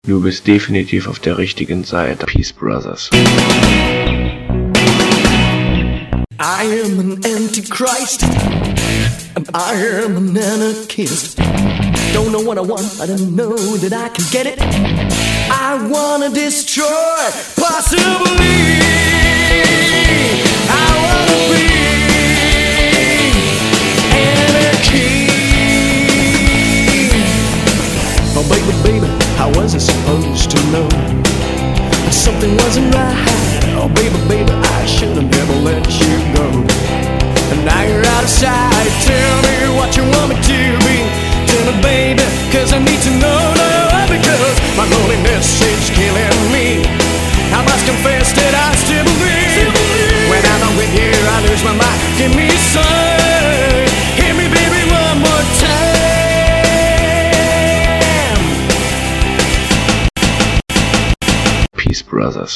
Du bist definitiv auf der richtigen Seite. Peace Brothers. I am an antichrist, and I am an anarchist. Don't know what I want, I don't know that I can get it. I wanna destroy, possibly. I wanna be anarchy. Oh baby, baby, how was I supposed to know that something wasn't right? Oh baby, baby, I should've never let you go. And now you're out of sight. Tell me what you want me to be. Tell me, baby, cause I need to know now. Because my loneliness is killing me. I must confess that I still believe. When I'm not with you, I lose my mind. Give me a sign. Hit me, baby, one more time. Peace Brothers.